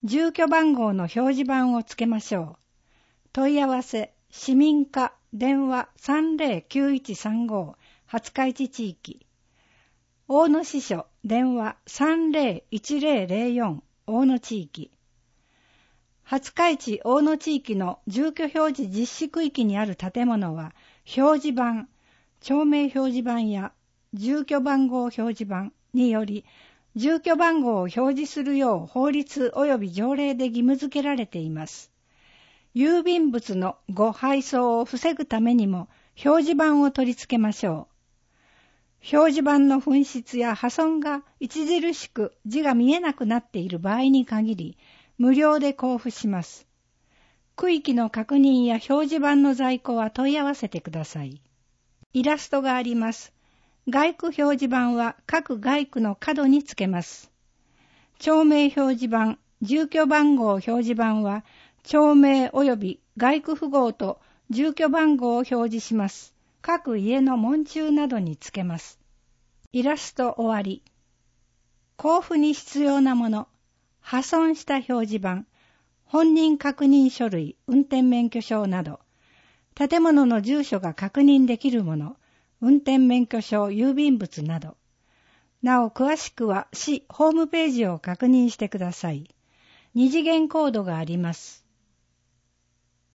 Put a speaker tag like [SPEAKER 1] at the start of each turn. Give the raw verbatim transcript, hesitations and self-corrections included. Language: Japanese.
[SPEAKER 1] 住居番号の表示板をつけましょう。問い合わせ、市民課、電話 さんぜろきゅういちさんご 廿日市地域。大野支所、電話 さんぜろいちぜろぜろよん 大野地域。廿日市大野地域の住居表示実施区域にある建物は、表示板、町名表示板や住居番号表示板により、住居番号を表示するよう法律及び条例で義務付けられています。郵便物の誤配送を防ぐためにも表示板を取り付けましょう。表示板の紛失や破損が著しく字が見えなくなっている場合に限り、無料で交付します。区域の確認や表示板の在庫は問い合わせてください。イラストがあります。外区表示板は各外区の角につけます。町名表示板、住居番号表示板は、町名及び外区符号と住居番号を表示します。各家の門柱などにつけます。イラスト終わり。交付に必要なもの。破損した表示板、本人確認書類、運転免許証など、建物の住所が確認できるもの、運転免許証、郵便物など。なお詳しくは市ホームページを確認してください。二次元コードがあります。